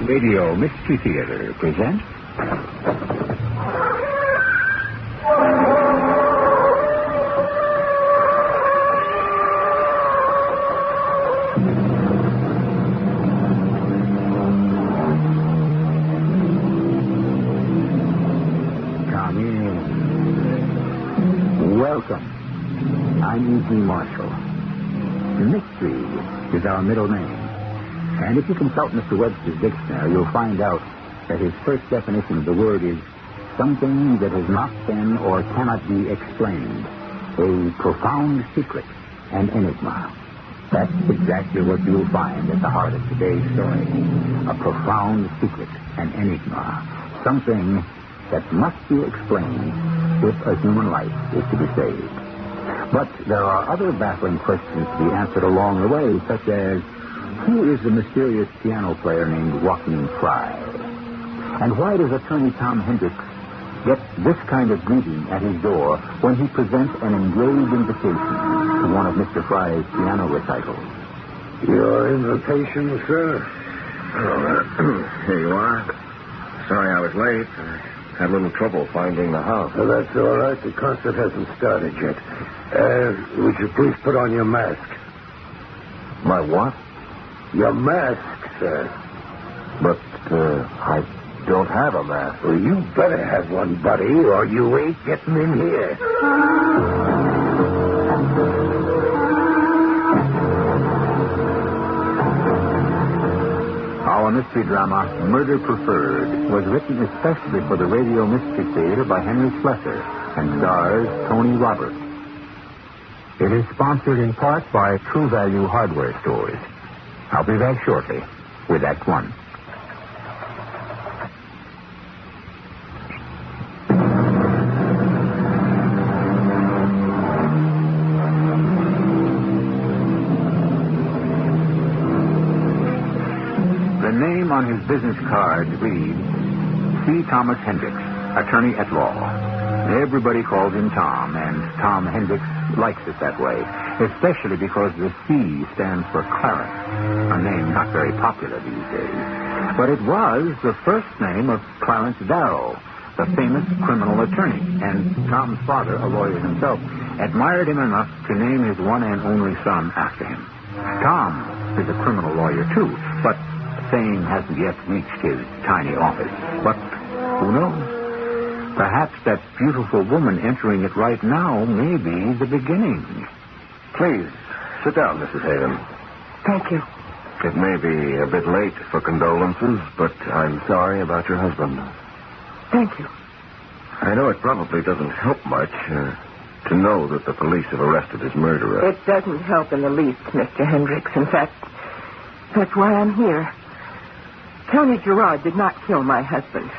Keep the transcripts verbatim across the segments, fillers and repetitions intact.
Radio Mystery Theater presents... Come in. Welcome. I'm E G Marshall. Mystery is our middle name. And if you consult Mister Webster's dictionary, you'll find out that his first definition of the word is something that has not been or cannot be explained. A profound secret, an enigma. That's exactly what you'll find at the heart of today's story. A profound secret, an enigma. Something that must be explained if a human life is to be saved. But there are other baffling questions to be answered along the way, such as, who is the mysterious piano player named Joaquin Fry? And why does attorney Tom Hendricks get this kind of greeting at his door when he presents an engraved invitation to one of Mister Fry's piano recitals? Your invitation, sir? Oh, here you are. Sorry I was late. I had a little trouble finding the house. Well, that's all right. The concert hasn't started yet. Uh, would you please put on your mask? My what? Your mask, sir. But, uh, I don't have a mask. Well, you better have one, buddy, or you ain't getting in here. Our mystery drama, Murder Preferred, was written especially for the Radio Mystery Theater by Henry Slesser and stars Tony Roberts. It is sponsored in part by True Value Hardware Stores. I'll be back shortly with Act One. The name on his business card reads C. Thomas Hendricks, attorney at law. Everybody calls him Tom, and Tom Hendricks likes it that way, especially because the C stands for Clarence, a name not very popular these days. But it was the first name of Clarence Darrow, the famous criminal attorney, and Tom's father, a lawyer himself, admired him enough to name his one and only son after him. Tom is a criminal lawyer, too, but fame hasn't yet reached his tiny office. But who knows? Perhaps that beautiful woman entering it right now may be the beginning. Please, sit down, Missus Haven. Thank you. It may be a bit late for condolences, but I'm sorry about your husband. Thank you. I know it probably doesn't help much uh, to know that the police have arrested his murderer. It doesn't help in the least, Mister Hendricks. In fact, that's why I'm here. Tony Gerard did not kill my husband.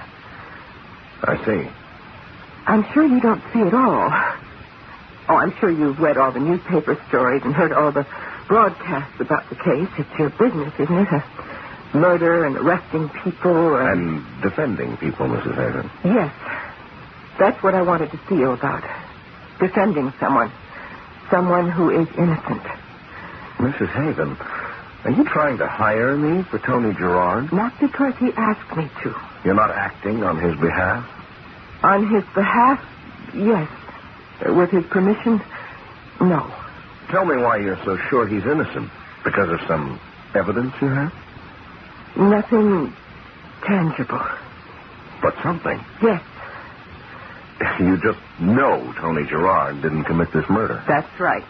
I see. I'm sure you don't see it all. Oh, I'm sure you've read all the newspaper stories and heard all the broadcasts about the case. It's your business, isn't it? Uh, murder and arresting people. And... and defending people, Missus Haven. Yes. That's what I wanted to see you about. Defending someone. Someone who is innocent. Missus Haven, are you trying to hire me for Tony Gerard? Not because he asked me to. You're not acting on his behalf? On his behalf, yes. With his permission, no. Tell me why you're so sure he's innocent. Because of some evidence you have? Nothing tangible. But something. Yes. You just know Tony Gerard didn't commit this murder. That's right.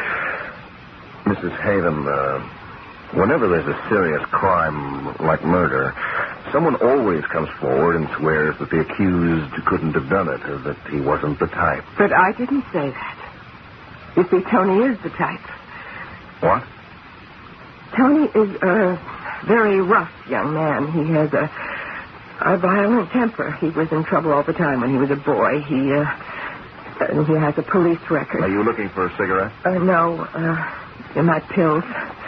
Missus Haven, uh, whenever there's a serious crime like murder, someone always comes forward and swears that the accused couldn't have done it, or that he wasn't the type. But I didn't say that. You see, Tony is the type. What? Tony is a very rough young man. He has a, a violent temper. He was in trouble all the time when he was a boy. He, uh, uh he has a police record. Are you looking for a cigarette? Uh, no, uh, they're not pills.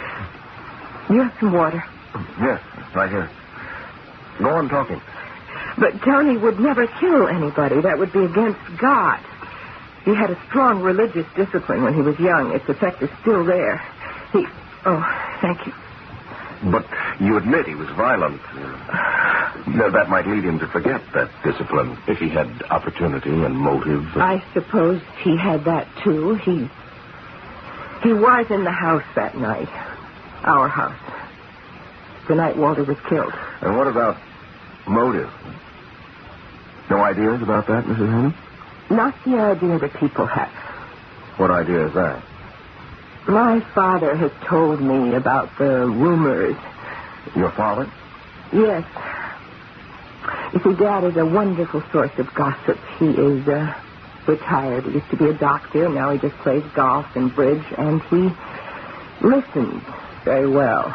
You have some water? Yes, right here. Go on talking. But Tony would never kill anybody. That would be against God. He had a strong religious discipline when he was young. Its effect is still there. He... Oh, thank you. But you admit he was violent. Uh, that might lead him to forget that discipline if he had opportunity and motive. I suppose he had that, too. He... He was in the house that night. Our house. The night Walter was killed. And what about motive? No ideas about that, Missus Hayden? Not the idea that people have. What idea is that? My father has told me about the rumors. Your father? Yes. You see, Dad is a wonderful source of gossip. He is uh, retired. He used to be a doctor. Now he just plays golf and bridge, and he listens very well.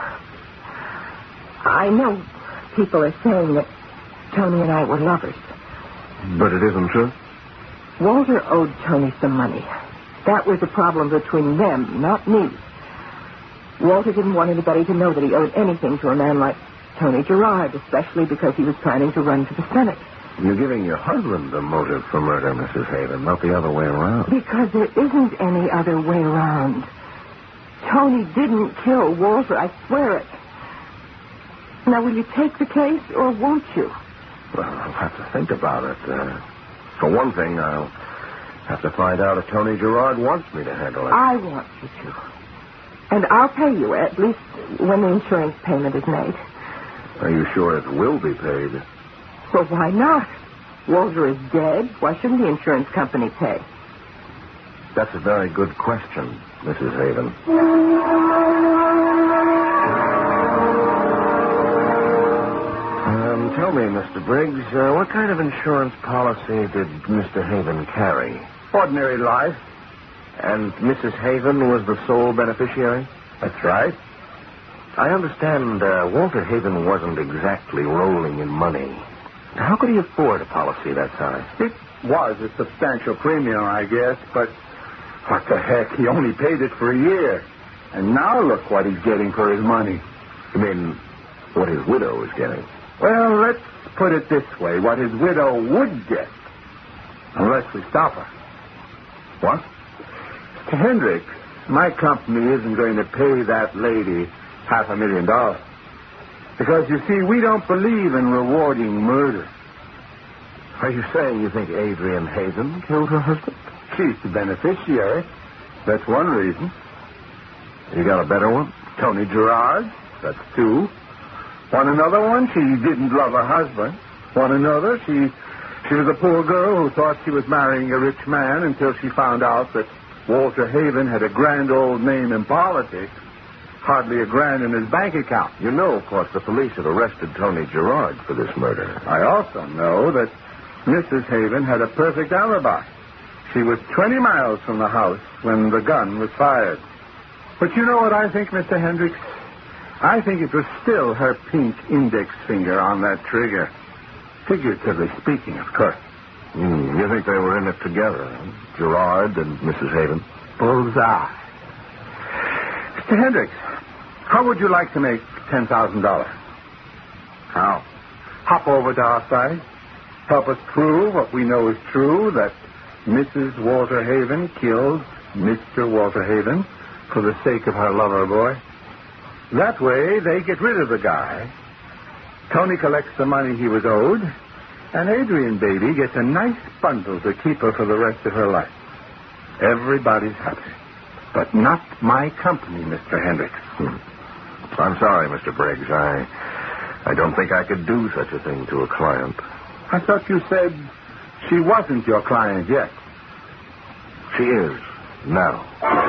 I know people are saying that Tony and I were lovers. But it isn't true? Walter owed Tony some money. That was a problem between them, not me. Walter didn't want anybody to know that he owed anything to a man like Tony Gerard, especially because he was planning to run for the Senate. You're giving your husband a motive for murder, Missus Hayden, not the other way around. Because there isn't any other way around. Tony didn't kill Walter, I swear it. Now, will you take the case, or won't you? Well, I'll have to think about it. Uh, for one thing, I'll have to find out if Tony Gerard wants me to handle it. I want you to. And I'll pay you, at least when the insurance payment is made. Are you sure it will be paid? Well, why not? Walter is dead. Why shouldn't the insurance company pay? That's a very good question, Missus Hayden. Um, tell me, Mister Briggs, uh, what kind of insurance policy did Mister Haven carry? Ordinary life. And Missus Haven was the sole beneficiary? That's right. I understand uh, Walter Haven wasn't exactly rolling in money. How could he afford a policy that size? It was a substantial premium, I guess, but what the heck? He only paid it for a year. And now look what he's getting for his money. You mean what his widow is getting? Well, let's put it this way. What his widow would get. Unless we stop her. What? Mister Hendricks, my company isn't going to pay that lady half a million dollars. Because, you see, we don't believe in rewarding murder. Are you saying you think Adrian Haven killed her husband? She's the beneficiary. That's one reason. You got a better one? Tony Gerard. That's two. Want another one? She didn't love her husband. Want another? She she was a poor girl who thought she was marrying a rich man until she found out that Walter Haven had a grand old name in politics. Hardly a grand in his bank account. You know, of course, the police had arrested Tony Gerard for this murder. I also know that Missus Haven had a perfect alibi. She was twenty miles from the house when the gun was fired. But you know what I think, Mister Hendricks? I think it was still her pink index finger on that trigger. Figuratively speaking, of course. Mm, you think they were in it together, huh? Gerard and Missus Haven? Bullseye. Mister Hendricks, how would you like to make ten thousand dollars? How? Hop over to our side. Help us prove what we know is true, that Missus Walter Haven killed Mister Walter Haven for the sake of her lover boy. That way, they get rid of the guy. Tony collects the money he was owed, and Adrian baby gets a nice bundle to keep her for the rest of her life. Everybody's happy. But not my company, Mister Hendricks. Hmm. I'm sorry, Mister Briggs. I I don't think I could do such a thing to a client. I thought you said she wasn't your client yet. She is now.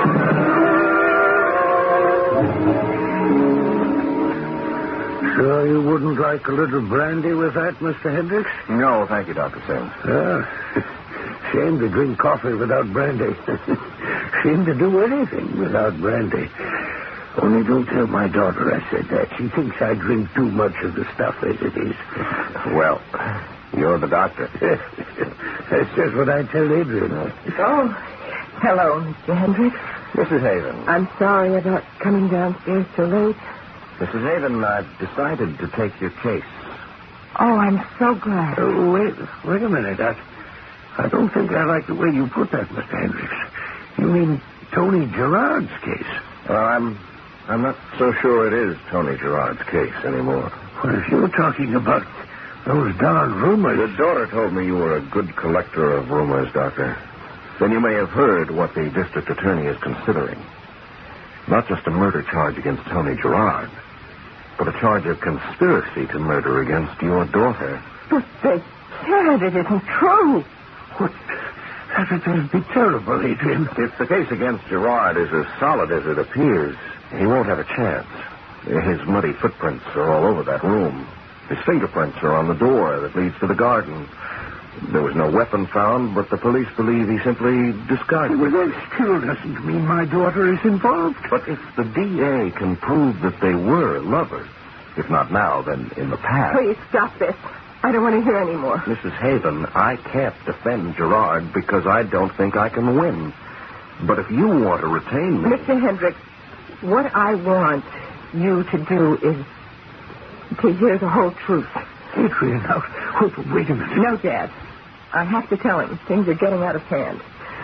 Sure you wouldn't like a little brandy with that, Mister Hendricks? No, thank you, Doctor Sims. Uh, shame to drink coffee without brandy. Shame to do anything without brandy. Only don't tell my daughter I said that. She thinks I drink too much of the stuff as it is. Well, you're the doctor. That's just what I tell Adrian. Oh, hello, Mister Hendricks. Missus Haven. I'm sorry about coming downstairs so late. Missus Haven, I've decided to take your case. Oh, I'm so glad. Oh, wait, wait a minute. I, I don't think I like the way you put that, Mister Hendricks. You mean Tony Gerard's case? Well, I'm I'm not so sure it is Tony Gerard's case anymore. Well, if you're talking about those darn rumors... Your daughter told me you were a good collector of rumors, Doctor. Then you may have heard what the district attorney is considering. Not just a murder charge against Tony Gerard, but a charge of conspiracy to murder against your daughter. But they can't. It isn't true. What? That would be terrible, Adrian. If the case against Gerard is as solid as it appears, he won't have a chance. His muddy footprints are all over that room. His fingerprints are on the door that leads to the garden. There was no weapon found, but the police believe he simply discarded Well, it. that still doesn't mean my daughter is involved. But if the D A can prove that they were lovers, if not now, then in the past... Please stop this. I don't want to hear any more. Missus Haven, I can't defend Gerard because I don't think I can win. But if you want to retain me... Mister Hendricks, what I want you to do is to hear the whole truth. Adrian, now, wait, wait a minute. No, Dad. I have to tell him. Things are getting out of hand.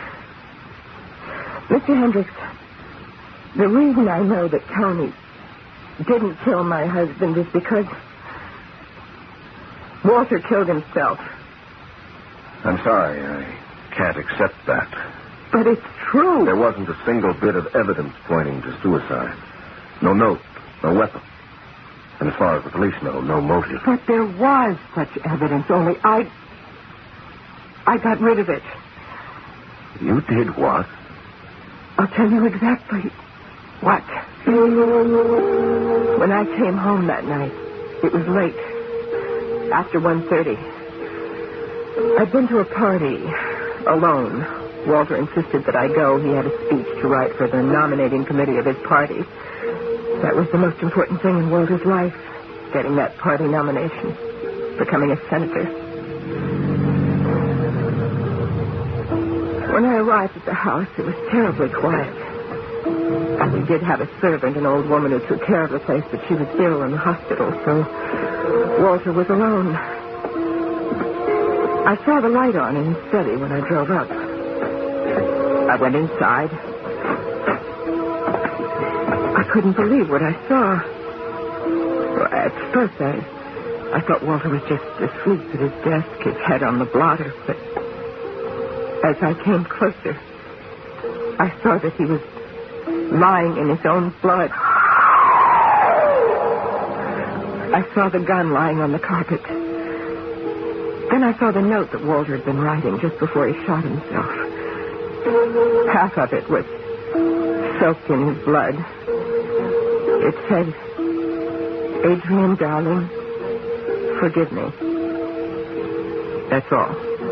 Mister Hendricks, the reason I know that Tony didn't kill my husband is because Walter killed himself. I'm sorry, I can't accept that. But it's true. There wasn't a single bit of evidence pointing to suicide. No note, no weapon. And as far as the police know, no motive. But there was such evidence, only I... I got rid of it. You did what? I'll tell you exactly what. When I came home that night, it was late. After one thirty. I'd been to a party alone. Walter insisted that I go. He had a speech to write for the nominating committee of his party. That was the most important thing in Walter's life, getting that party nomination, becoming a senator. When I arrived at the house, it was terribly quiet. And we did have a servant, an old woman who took care of the place, but she was ill in the hospital, so Walter was alone. I saw the light on in his study when I drove up. I went inside. I couldn't believe what I saw. Well, at first, I, I thought Walter was just asleep at his desk, his head on the blotter, but as I came closer, I saw that he was lying in his own blood. I saw the gun lying on the carpet. Then I saw the note that Walter had been writing just before he shot himself. Half of it was soaked in his blood. It said, "Adrian, darling, forgive me." That's all.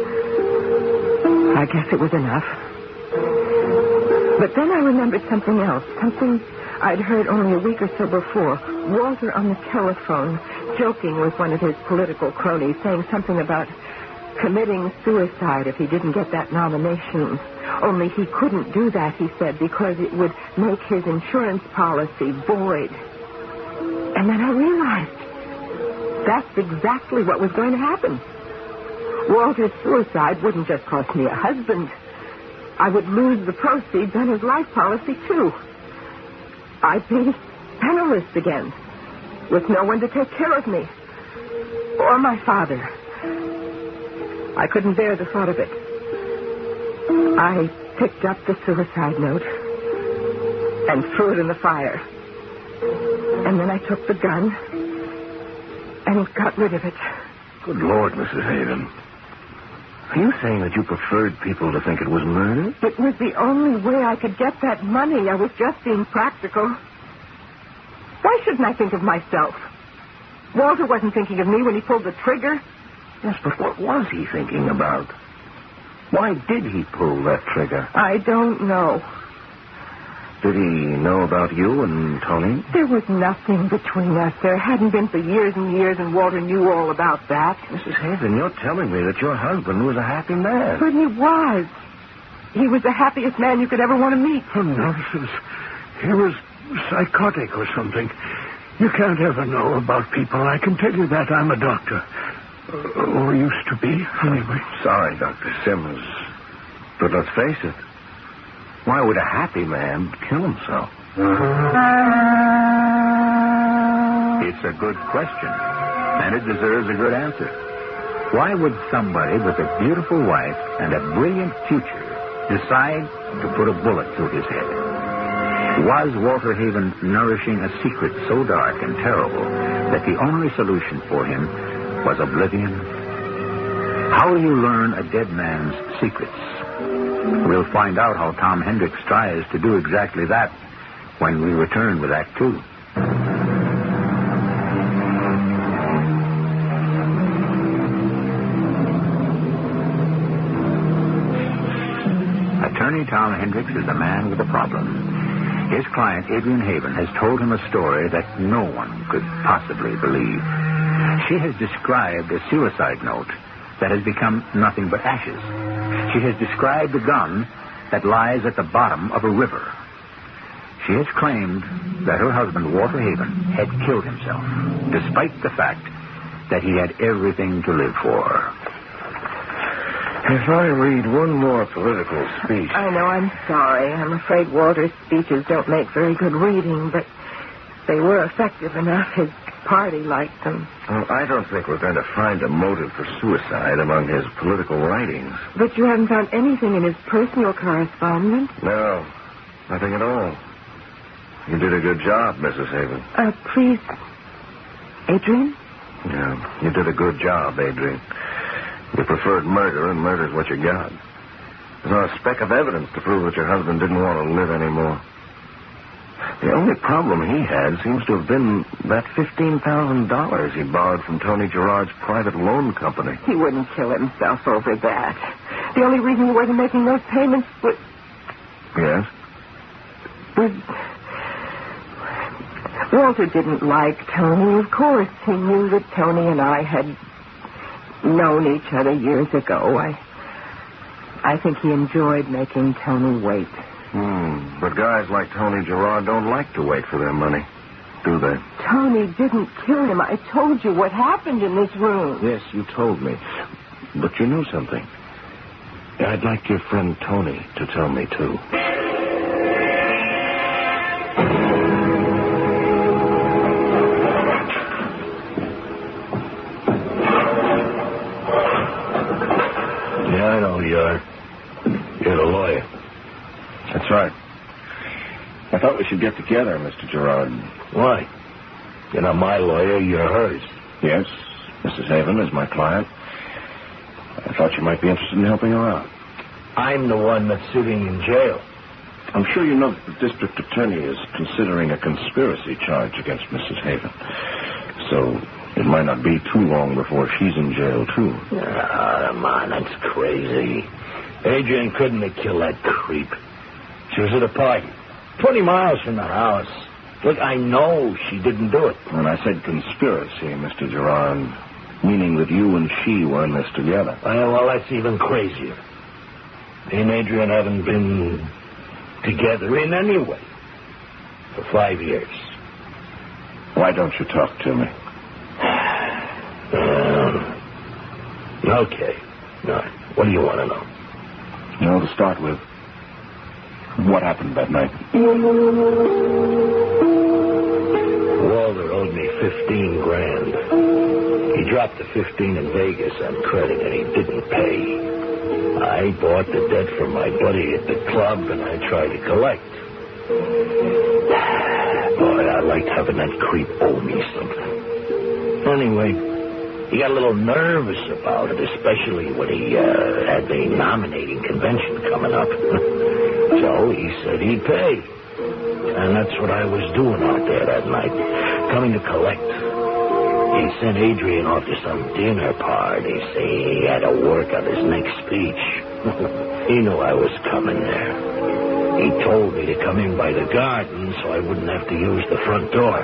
I guess it was enough. But then I remembered something else, something I'd heard only a week or so before. Walter on the telephone, joking with one of his political cronies, saying something about committing suicide if he didn't get that nomination. Only he couldn't do that, he said, because it would make his insurance policy void. And then I realized that's exactly what was going to happen. Walter's suicide wouldn't just cost me a husband. I would lose the proceeds on his life policy, too. I'd be penniless again, with no one to take care of me. Or my father. I couldn't bear the thought of it. I picked up the suicide note and threw it in the fire. And then I took the gun and got rid of it. Good Lord, Missus Haven. Are you saying that you preferred people to think it was murder? It was the only way I could get that money. I was just being practical. Why shouldn't I think of myself? Walter wasn't thinking of me when he pulled the trigger. Yes, but what was he thinking about? Why did he pull that trigger? I don't know. Did he know about you and Tony? There was nothing between us. There hadn't been for years and years, and Walter knew all about that. Missus Haven, you're telling me that your husband was a happy man. But he was. He was the happiest man you could ever want to meet. Oh, nonsense. He was psychotic or something. You can't ever know about people. I can tell you that. I'm a doctor. Uh, or used to be, anyway. Sorry, Doctor Simmons. But let's face it. Why would a happy man kill himself? It's a good question, and it deserves a good answer. Why would somebody with a beautiful wife and a brilliant future decide to put a bullet through his head? Was Walter Haven nourishing a secret so dark and terrible that the only solution for him was oblivion? How do you learn a dead man's secrets? We'll find out how Tom Hendricks tries to do exactly that when we return with Act Two. Attorney Tom Hendricks is the man with the problem. His client, Adrian Haven, has told him a story that no one could possibly believe. She has described a suicide note that has become nothing but ashes. She has described a gun that lies at the bottom of a river. She has claimed that her husband, Walter Haven, had killed himself, despite the fact that he had everything to live for. If I read one more political speech... I know, I'm sorry. I'm afraid Walter's speeches don't make very good reading, but they were effective enough. His party liked them. Well, I don't think we're going to find a motive for suicide among his political writings. But you haven't found anything in his personal correspondence? No, nothing at all. You did a good job, Missus Haven. Uh, please, Adrian? Yeah, you did a good job, Adrian. You preferred murder, and murder's what you got. There's not a speck of evidence to prove that your husband didn't want to live anymore. The only problem he had seems to have been that fifteen thousand dollars he borrowed from Tony Gerard's private loan company. He wouldn't kill himself over that. The only reason he wasn't making those payments was... Yes? Was... Walter didn't like Tony, of course. He knew that Tony and I had known each other years ago. I... I think he enjoyed making Tony wait. Hmm. But guys like Tony Gerard don't like to wait for their money, do they? Tony didn't kill him. I told you what happened in this room. Yes, you told me. But you knew something. I'd like your friend Tony to tell me, too. Yeah, I know you are. You're the lawyer. That's right. I thought we should get together, Mister Gerard. Why? You're not my lawyer, you're hers. Yes, Missus Haven is my client. I thought you might be interested in helping her out. I'm the one that's sitting in jail. I'm sure you know that the district attorney is considering a conspiracy charge against Missus Haven. So it might not be too long before she's in jail, too. Ah, come on, that's crazy. Adrian couldn't have killed that creep. She was at a party, twenty miles from the house. Look, I know she didn't do it. When I said conspiracy, Mister Gerard, meaning that you and she were in this together. Well, well, that's even crazier. Me and Adrian haven't been together in any way for five years. Why don't you talk to me? um, okay. No. What do you want to know? You know, to start with, what happened that night? Walter owed me fifteen grand. He dropped the fifteen in Vegas on credit, and he didn't pay. I bought the debt from my buddy at the club, and I tried to collect. Boy, I liked having that creep owe me something. Anyway, he got a little nervous about it, especially when he uh, had the nominating convention coming up. So he said he'd pay. And that's what I was doing out there that night, coming to collect. He sent Adrian off to some dinner party, saying he had to work on his next speech. He knew I was coming there. He told me to come in by the garden so I wouldn't have to use the front door.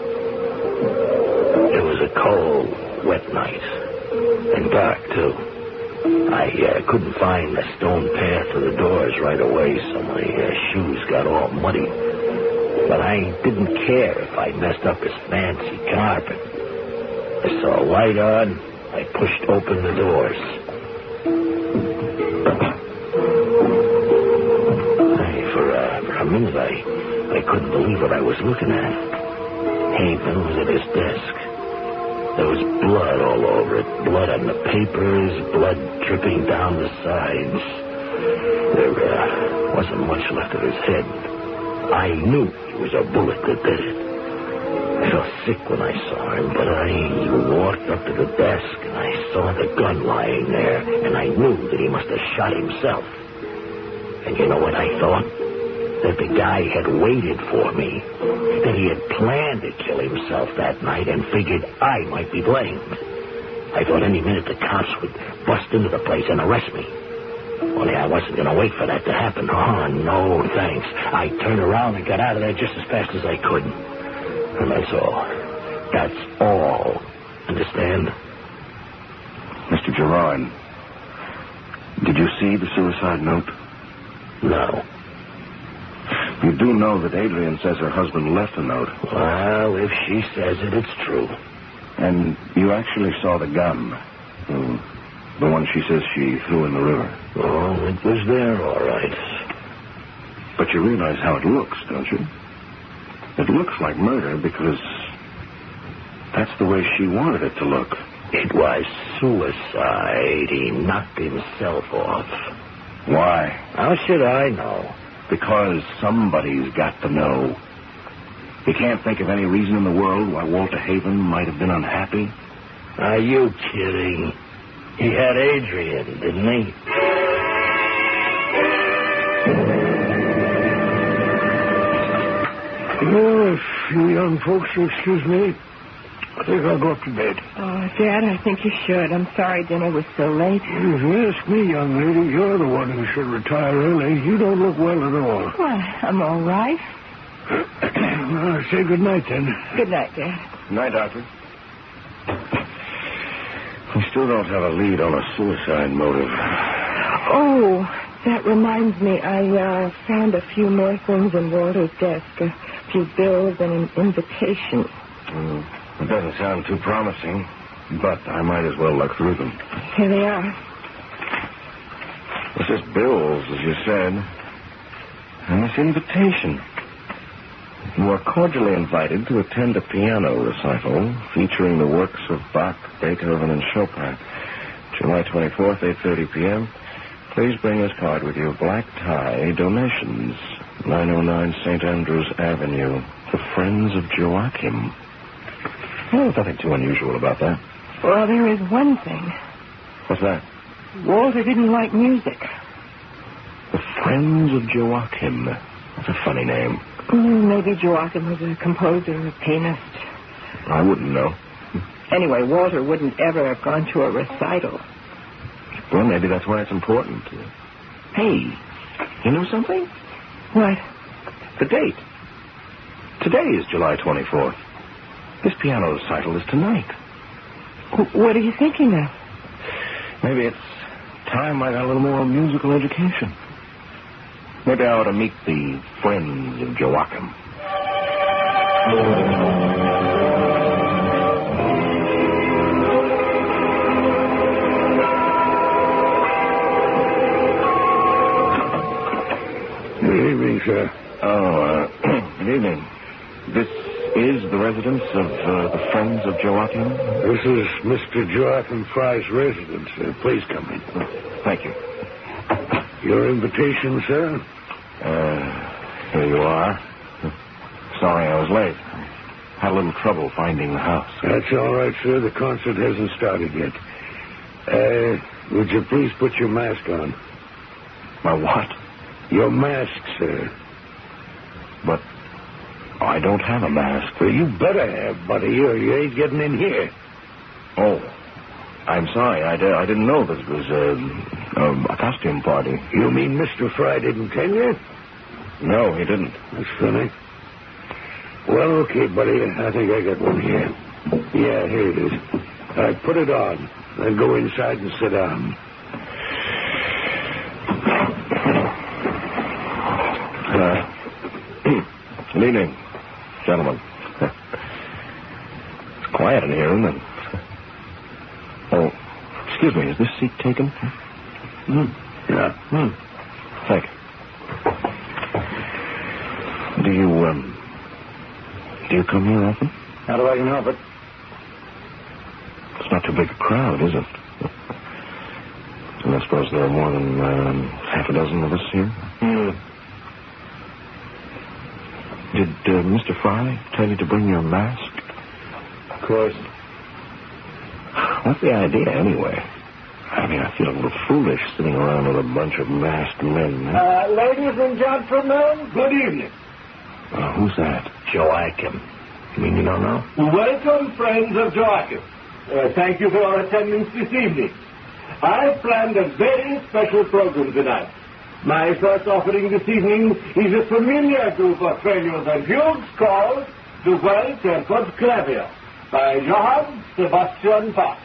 It was a cold, wet night, and dark, too. I uh, couldn't find the stone path to the doors right away, so my uh, shoes got all muddy. But I didn't care if I messed up his fancy carpet. I saw a light on. I pushed open the doors. Hey, for, uh, for a minute, I I couldn't believe what I was looking at. Haven was at his desk. There was blood all over it. Blood on the papers, blood dripping down the sides. There uh, wasn't much left of his head. I knew it was a bullet that did it. I felt sick when I saw him, but I walked up to the desk and I saw the gun lying there, and I knew that he must have shot himself. And you know what I thought? That the guy had waited for me. That he had planned to kill himself that night and figured I might be blamed. I thought any minute the cops would bust into the place and arrest me. Only I wasn't going to wait for that to happen. Oh, no, thanks. I turned around and got out of there just as fast as I could. And that's all. That's all. Understand? Mister Gerard, did you see the suicide note? No. You do know that Adrian says her husband left a note. Well, if she says it, it's true. And you actually saw the gun. The, the one she says she threw in the river. Oh, it was there, all right. But you realize how it looks, don't you? It looks like murder because that's the way she wanted it to look. It was suicide. He knocked himself off. Why? How should I know? Because somebody's got to know. You can't think of any reason in the world why Walter Haven might have been unhappy? Are you kidding? He had Adrian, didn't he? Well, if you young folks will excuse me, I think I'll go up to bed. Oh, Dad, I think you should. I'm sorry dinner was so late. If you ask me, young lady, you're the one who should retire early. You don't look well at all. Well, I'm all right. Well, say good night, then. Good night, Dad. Good night, Doctor. We still don't have a lead on a suicide motive. Oh, that reminds me. I uh, found a few more things in Walter's desk. A few bills and an invitation. Mm. It doesn't sound too promising, but I might as well look through them. Here they are. This is bills, as you said. And this invitation. You are cordially invited to attend a piano recital featuring the works of Bach, Beethoven, and Chopin. July twenty-fourth, eight thirty p.m. Please bring this card with you. Black tie, donations. nine oh nine Saint Andrews Avenue. The Friends of Joachim. Oh, there's nothing too unusual about that. Well, there is one thing. What's that? Walter didn't like music. The Friends of Joachim. That's a funny name. Mm, maybe Joachim was a composer, a pianist. I wouldn't know. Anyway, Walter wouldn't ever have gone to a recital. Well, maybe that's why it's important. Hey, you know something? What? The date. Today is July twenty-fourth. This piano recital is tonight. What are you thinking of? Maybe it's time I got a little more musical education. Maybe I ought to meet the Friends of Joachim. Good evening, sir. Oh, uh, good evening. This is the residence of uh, the Friends of Joachim? This is Mister Joachim Fry's residence. Uh, please come in. Thank you. Your invitation, sir? Uh, here you are. Sorry I was late. Had a little trouble finding the house. That's all right, sir. The concert hasn't started yet. Uh, would you please put your mask on? My what? Your mask, sir. But I don't have a mask. Well, you better have, buddy, or you ain't getting in here. Oh, I'm sorry. I, d- I didn't know this was a, a, a costume party. You mean Mister Fry didn't tell you? No, he didn't. That's funny. Well, okay, buddy. I think I got one here. Yeah, here it is. All right, put it on. Then go inside and sit down. Uh, good evening, gentlemen. It's quiet in here, isn't it? Oh, excuse me, is this seat taken? Hmm. Yeah. Hmm. Thank you. Do you um, do you come here often? How do I can help it? It's not too big a crowd, is it? And I suppose there are more than um, half a dozen of us here? Hmm. Did uh, Mister Fry tell you to bring your mask? Of course. What's the idea, anyway? I mean, I feel a little foolish sitting around with a bunch of masked men. Huh? Uh, ladies and gentlemen, good evening. Uh, who's that? Joachim. You mean you don't know? Welcome, friends of Joachim. Uh, thank you for your attendance this evening. I've planned a very special program tonight. My first offering this evening is a familiar group of preludes and fugues called The Well-Tempered Clavier by Johann Sebastian Bach.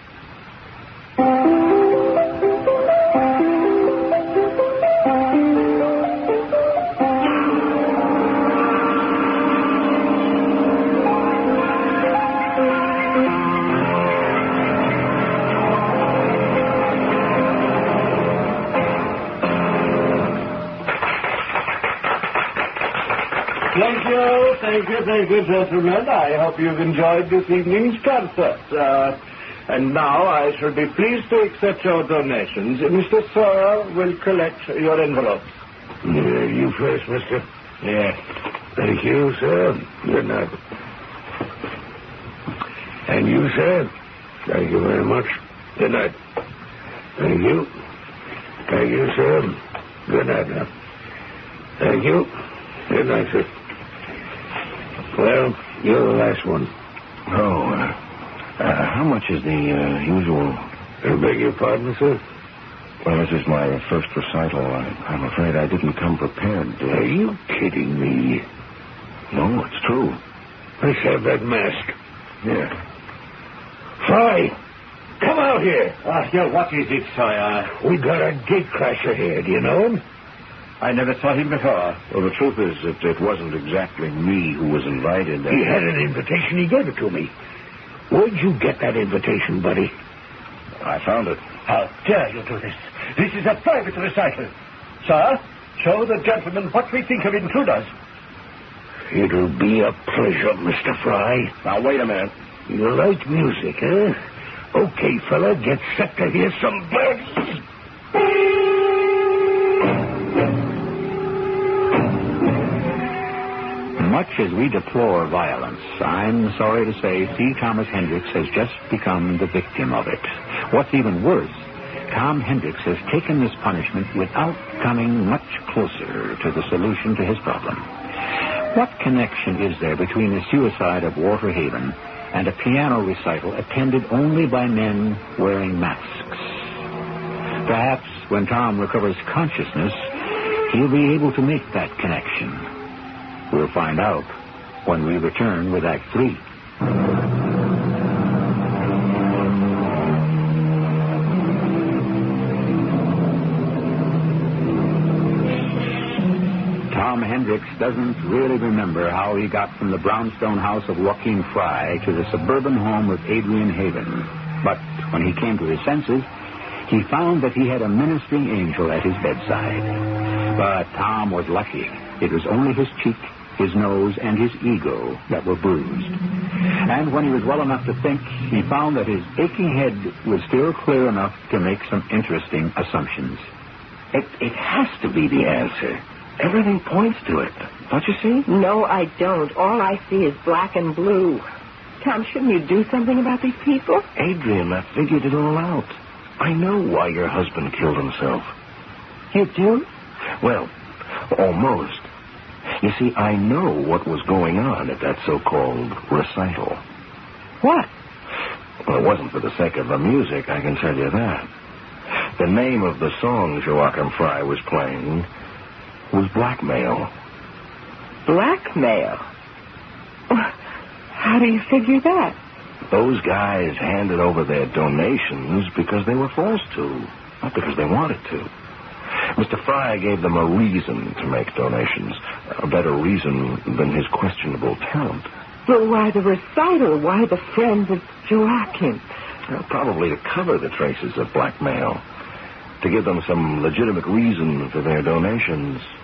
Thank you, thank you, thank you, gentlemen. I hope you've enjoyed this evening's concert. Uh, and now I shall be pleased to accept your donations. Mister Sawyer will collect your envelopes. Yeah, you first, mister. Yeah. Thank you, sir. Good night. And you, sir. Thank you very much. Good night. Thank you. Thank you, sir. Good night now. Thank you. Good night, sir. Well, you're the last one. Oh, uh, uh, how much is the uh, usual... I beg your pardon, sir? Well, this is my first recital. I, I'm afraid I didn't come prepared. Uh, Are you kidding me? No, it's true. Let's have that mask. Yeah. Fry! Come out here! Ah, yeah, what is it, Sawyer? We got a gatecrasher here. Do you know him? I never saw him before. Well, the truth is that it wasn't exactly me who was invited. He had an invitation. He gave it to me. Where'd you get that invitation, buddy? I found it. How dare you do this? This is a private recital. Sir, show the gentleman what we think of intruders. It'll be a pleasure, Mister Fry. Now, wait a minute. You like music, huh? Okay, fella, get set to hear some birds. Much as we deplore violence, I'm sorry to say C. Thomas Hendricks has just become the victim of it. What's even worse, Tom Hendricks has taken this punishment without coming much closer to the solution to his problem. What connection is there between the suicide of Walter Haven and a piano recital attended only by men wearing masks? Perhaps when Tom recovers consciousness, he'll be able to make that connection. We'll find out when we return with Act Three. Tom Hendricks doesn't really remember how he got from the brownstone house of Joachim Fry to the suburban home of Adrian Haven. But when he came to his senses, he found that he had a ministering angel at his bedside. But Tom was lucky. It was only his cheek, his nose, and his ego that were bruised. And when he was well enough to think, he found that his aching head was still clear enough to make some interesting assumptions. It, it has to be the answer. Everything points to it. Don't you see? No, I don't. All I see is black and blue. Tom, shouldn't you do something about these people? Adrian, I figured it all out. I know why your husband killed himself. You do? Well, almost. You see, I know what was going on at that so-called recital. What? Well, it wasn't for the sake of the music, I can tell you that. The name of the song Joachim Fry was playing was Blackmail. Blackmail? How do you figure that? Those guys handed over their donations because they were forced to, not because they wanted to. Mister Fry gave them a reason to make donations, a better reason than his questionable talent. But why the recital? Why the friends of Joachim? Well, probably to cover the traces of blackmail, to give them some legitimate reason for their donations.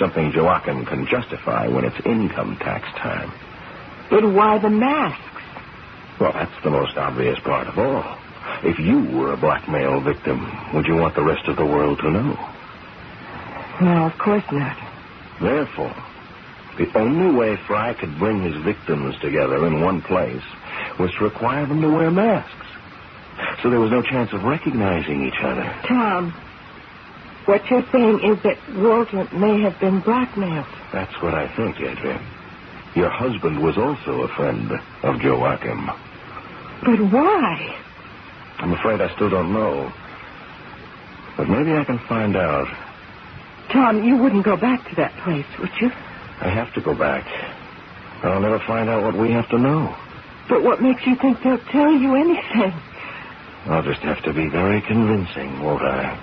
something Joachim can justify when it's income tax time. But why the masks? Well, that's the most obvious part of all. If you were a blackmail victim, would you want the rest of the world to know? No, of course not. Therefore, the only way Fry could bring his victims together in one place was to require them to wear masks. So there was no chance of recognizing each other. Tom, what you're saying is that Walter may have been blackmailed. That's what I think, Adrian. Your husband was also a friend of Joachim. But why? I'm afraid I still don't know. But maybe I can find out. Tom, you wouldn't go back to that place, would you? I have to go back. I'll never find out what we have to know. But what makes you think they'll tell you anything? I'll just have to be very convincing, won't I?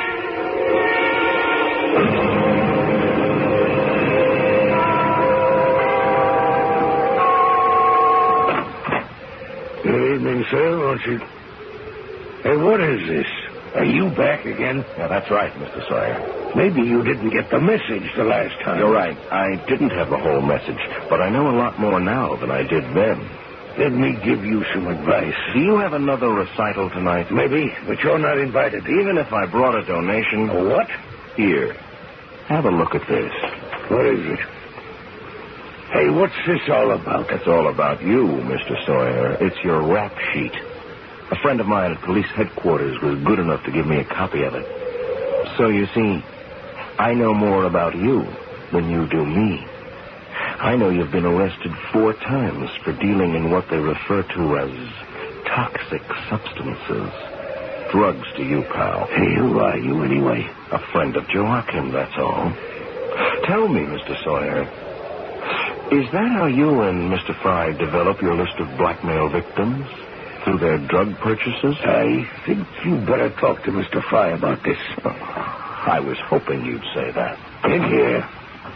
Good evening, sir. Won't you... Hey, what is this? Are you back again? Yeah, that's right, Mister Sawyer. Maybe you didn't get the message the last time. You're right. I didn't have the whole message, but I know a lot more now than I did then. Let me give you some advice. Do you have another recital tonight? Maybe, but you're not invited. Even if I brought a donation... A what? Here. Have a look at this. What is it? Hey, what's this all about? It's all about you, Mister Sawyer. It's your rap sheet. A friend of mine at police headquarters was good enough to give me a copy of it. So, you see, I know more about you than you do me. I know you've been arrested four times for dealing in what they refer to as toxic substances. Drugs to you, pal. Hey, who are you anyway? A friend of Joachim, that's all. Tell me, Mister Sawyer, is that how you and Mister Fry develop your list of blackmail victims? Through their drug purchases? I think you better talk to Mister Fry about this. Oh, I was hoping you'd say that. In here.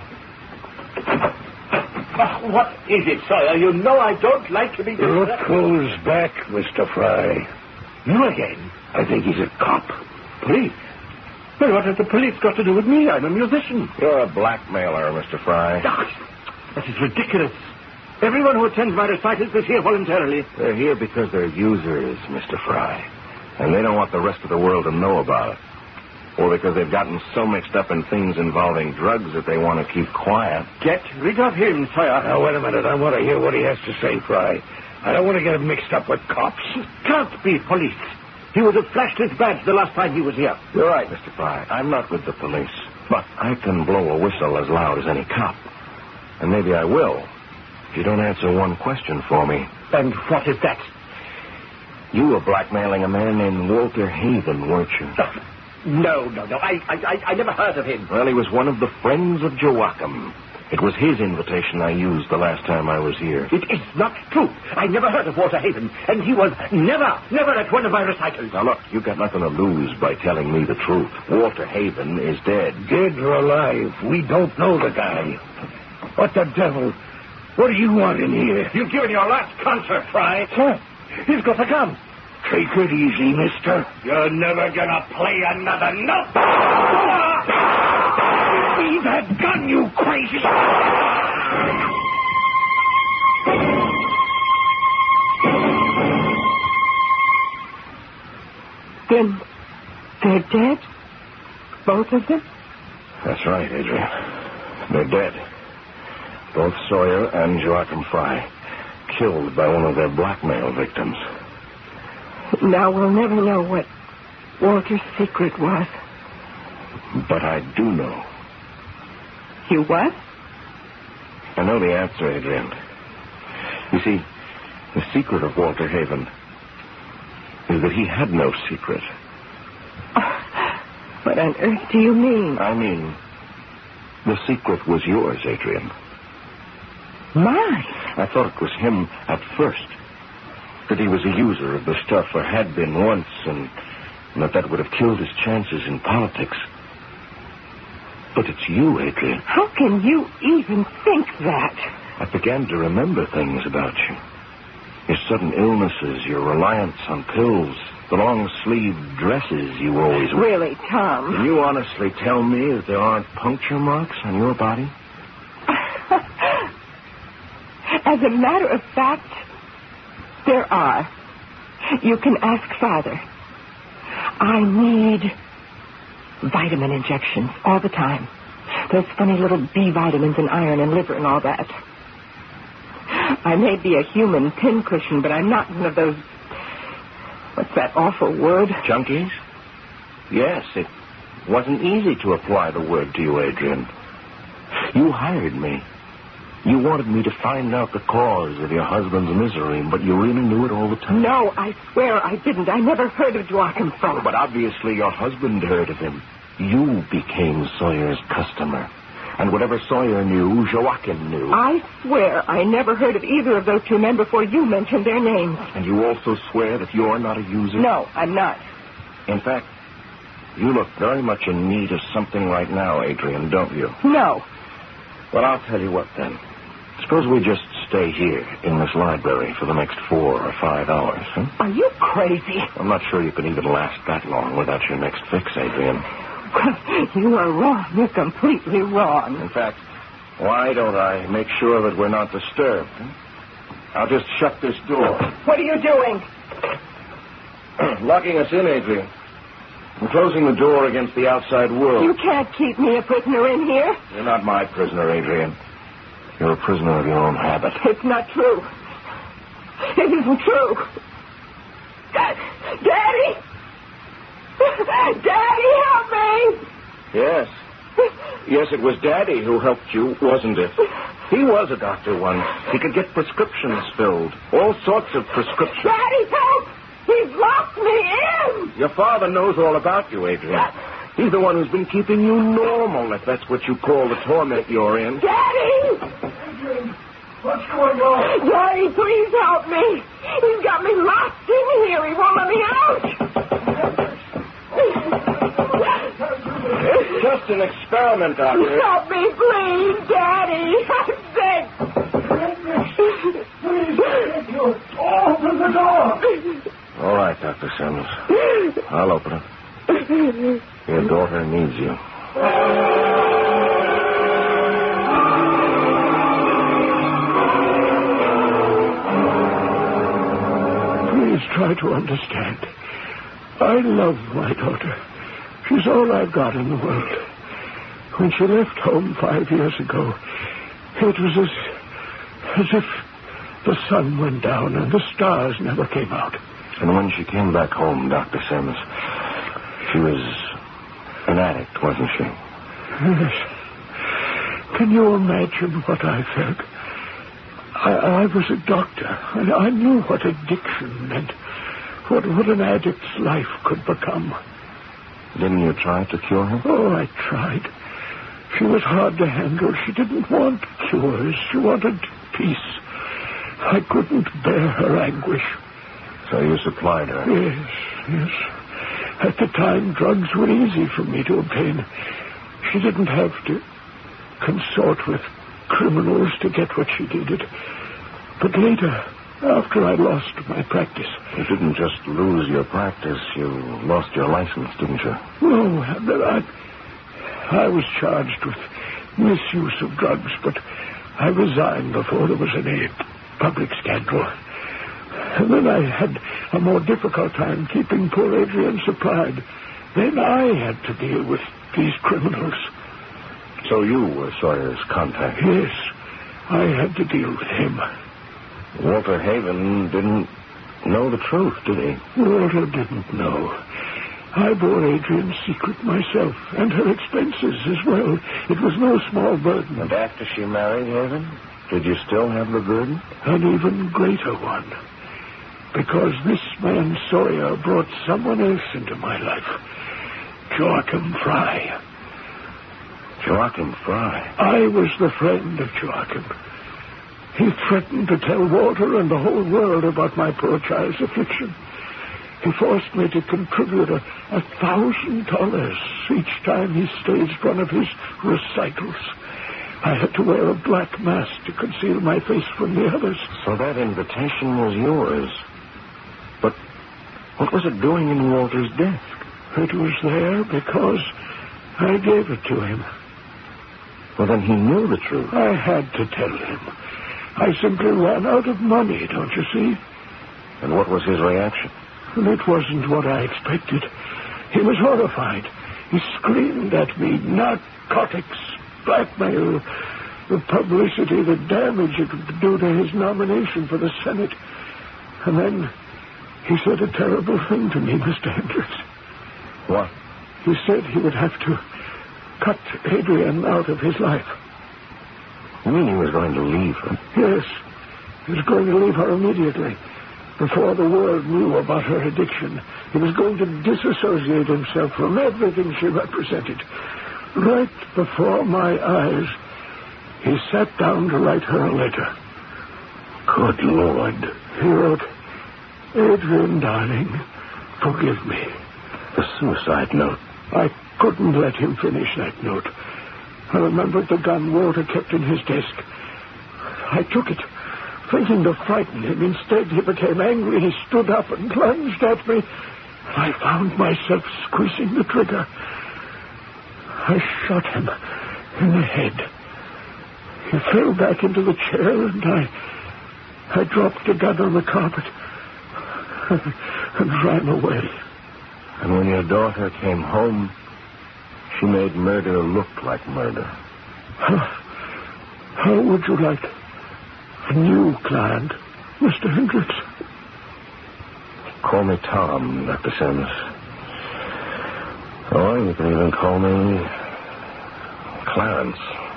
Uh, what is it, Sawyer? You know I don't like to be... Look who's back, Mister Fry. You again? I think he's a cop. Police? Well, what has the police got to do with me? I'm a musician. You're a blackmailer, Mister Fry. Ah, that is ridiculous. Everyone who attends my recitals is here voluntarily. They're here because they're users, Mister Fry. And they don't want the rest of the world to know about it. Or because they've gotten so mixed up in things involving drugs that they want to keep quiet. Get rid of him, Sawyer. Now, wait a minute. I want to hear what he has to say, Fry. I don't want to get him mixed up with cops. He can't be police. He would have flashed his badge the last time he was here. You're right, Mister Fry. I'm not with the police. But I can blow a whistle as loud as any cop. And maybe I will. If you don't answer one question for me. And what is that? You were blackmailing a man named Walter Haven, weren't you? No, no, no. I, I, I never heard of him. Well, he was one of the friends of Joachim. It was his invitation I used the last time I was here. It is not true. I never heard of Walter Haven, and he was never, never at one of my recitals. Now, look, you've got nothing to lose by telling me the truth. Walter Haven is dead. Dead or alive, we don't know the guy. What the devil? What do you want in here? You've given your last concert, Fry. Sir, he's got a gun. Take it easy, mister. You're never gonna play another note. Leave that gun, you crazy... Then they're dead? Both of them? That's right, Adrian. They're dead. Both Sawyer and Joachim Fry. Killed by one of their blackmail victims. Now we'll never know what Walter's secret was. But I do know. You what? I know the answer, Adrian. You see, the secret of Walter Haven is that he had no secret. Oh, what on earth do you mean? I mean, the secret was yours, Adrian. Mine? I thought it was him at first. That he was a user of the stuff, or had been once, and that that would have killed his chances in politics. But it's you, Adrian. How can you even think that? I began to remember things about you. Your sudden illnesses, your reliance on pills, The long-sleeved dresses you always wear. Really, Tom. Can you honestly tell me that there aren't puncture marks on your body? As a matter of fact, there are. You can ask Father. I need vitamin injections all the time. Those funny little B vitamins and iron and liver and all that. I may be a human pincushion, but I'm not one of those... What's that awful word? Junkies? Yes, it wasn't easy to apply the word to you, Adrian. You hired me. You wanted me to find out the cause of your husband's misery, but you really knew it all the time. No, I swear I didn't. I never heard of Joachim Fromm. But obviously your husband heard of him. You became Sawyer's customer. And whatever Sawyer knew, Joachim knew. I swear I never heard of either of those two men before you mentioned their names. And you also swear that you're not a user? No, I'm not. In fact, you look very much in need of something right now, Adrian, don't you? No. Well, I'll tell you what, then. Suppose we just stay here in this library for the next four or five hours, huh? Are you crazy? I'm not sure you can even last that long without your next fix, Adrian. You are wrong. You're completely wrong. In fact, why don't I make sure that we're not disturbed? Huh? I'll just shut this door. What are you doing? Locking us in, Adrian. I'm closing the door against the outside world. You can't keep me a prisoner in here. You're not my prisoner, Adrian. You're a prisoner of your own habit. It's not true. It isn't true. Daddy! Daddy, help me! Yes. Yes, it was Daddy who helped you, wasn't it? He was a doctor once. He could get prescriptions filled. All sorts of prescriptions. Daddy, help! He's locked me in! Your father knows all about you, Adrian. He's the one who's been keeping you normal, if that's what you call the torment you're in. Daddy! Adrian, what's going on? Daddy, please help me. He's got me locked in here. He won't let me out. It's just an experiment, Doctor. Help me, please, Daddy. I'm sick. Please, thank you. Open the door. All right, Doctor Sims. I'll open it. Your daughter needs you. Please try to understand. I love my daughter. She's all I've got in the world. When she left home five years ago, it was as, as if the sun went down and the stars never came out. And when she came back home, Doctor Sims, she was an addict, wasn't she? Yes. Can you imagine what I felt? I, I was a doctor, and I knew what addiction meant, what, what an addict's life could become. Didn't you try to cure her? Oh, I tried. She was hard to handle. She didn't want cures. She wanted peace. I couldn't bear her anguish. So you supplied her? Yes, yes. At the time, drugs were easy for me to obtain. She didn't have to consort with criminals to get what she needed. But later, after I lost my practice... You didn't just lose your practice. You lost your license, didn't you? No, I, I was charged with misuse of drugs, but I resigned before there was any public scandal. And then I had a more difficult time keeping poor Adrian supplied. Then I had to deal with these criminals. So you were Sawyer's contact? Yes, I had to deal with him. Walter Haven didn't know the truth, did he? Walter didn't know. I bore Adrian's secret myself, and her expenses as well. It was no small burden. And after she married Haven, did you still have the burden? An even greater one. Because this man Sawyer brought someone else into my life. Joachim Fry. Joachim Fry? I was the friend of Joachim. He threatened to tell Walter and the whole world about my poor child's affliction. He forced me to contribute a, a thousand dollars each time he staged one of his recitals. I had to wear a black mask to conceal my face from the others. So that invitation was yours. But What was it doing in Walter's desk? It was there because I gave it to him. Well, then he knew the truth. I had to tell him. I simply ran out of money, don't you see? And what was his reaction? And it wasn't what I expected. He was horrified. He screamed at me, narcotics, blackmail, the publicity, the damage it would do to his nomination for the Senate. And then he said a terrible thing to me, Mister Hendricks. What? He said he would have to cut Adrian out of his life. You mean he was going to leave her? Yes. He was going to leave her immediately. Before the world knew about her addiction, he was going to disassociate himself from everything she represented. Right before my eyes, he sat down to write her a letter. Good Lord. He wrote, Adrian, darling, forgive me. The suicide note. I couldn't let him finish that note. I remembered the gun Walter kept in his desk. I took it, thinking to frighten him. Instead, he became angry. He stood up and plunged at me. I found myself squeezing the trigger. I shot him in the head. He fell back into the chair, and I... I dropped the gun on the carpet and ran away. And when your daughter came home, she made murder look like murder. How, how would you like a new client, Mister Hendricks? Call me Tom, Doctor Sims. Or you can even call me Clarence.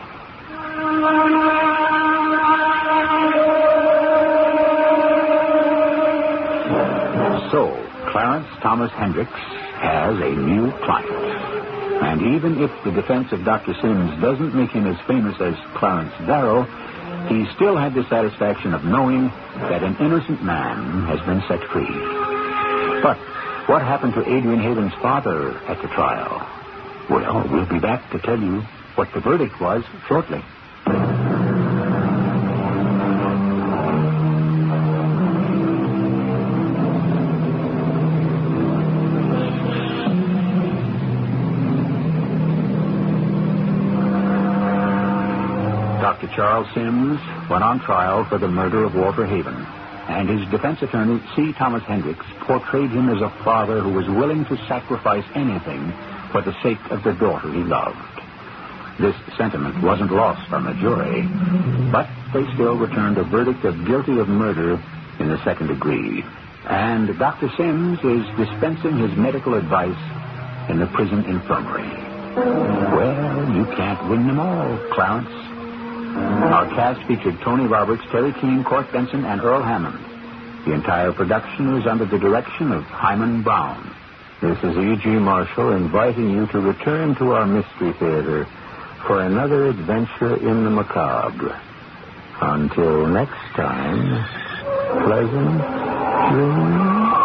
So, Clarence Thomas Hendricks has a new client. And even if the defense of Doctor Sims doesn't make him as famous as Clarence Darrow, he still had the satisfaction of knowing that an innocent man has been set free. But what happened to Adrian Haven's father at the trial? Well, we'll be back to tell you what the verdict was shortly. Doctor Charles Sims went on trial for the murder of Walter Haven, and his defense attorney, C. Thomas Hendricks, portrayed him as a father who was willing to sacrifice anything for the sake of the daughter he loved. This sentiment wasn't lost on the jury, but they still returned a verdict of guilty of murder in the second degree. And Doctor Sims is dispensing his medical advice in the prison infirmary. Well, you can't win them all, Clarence. Our cast featured Tony Roberts, Terry Keane, Court Benson, and Earl Hammond. The entire production was under the direction of Hyman Brown. This is E G. Marshall inviting you to return to our Mystery Theater for another adventure in the macabre. Until next time, pleasant dreams.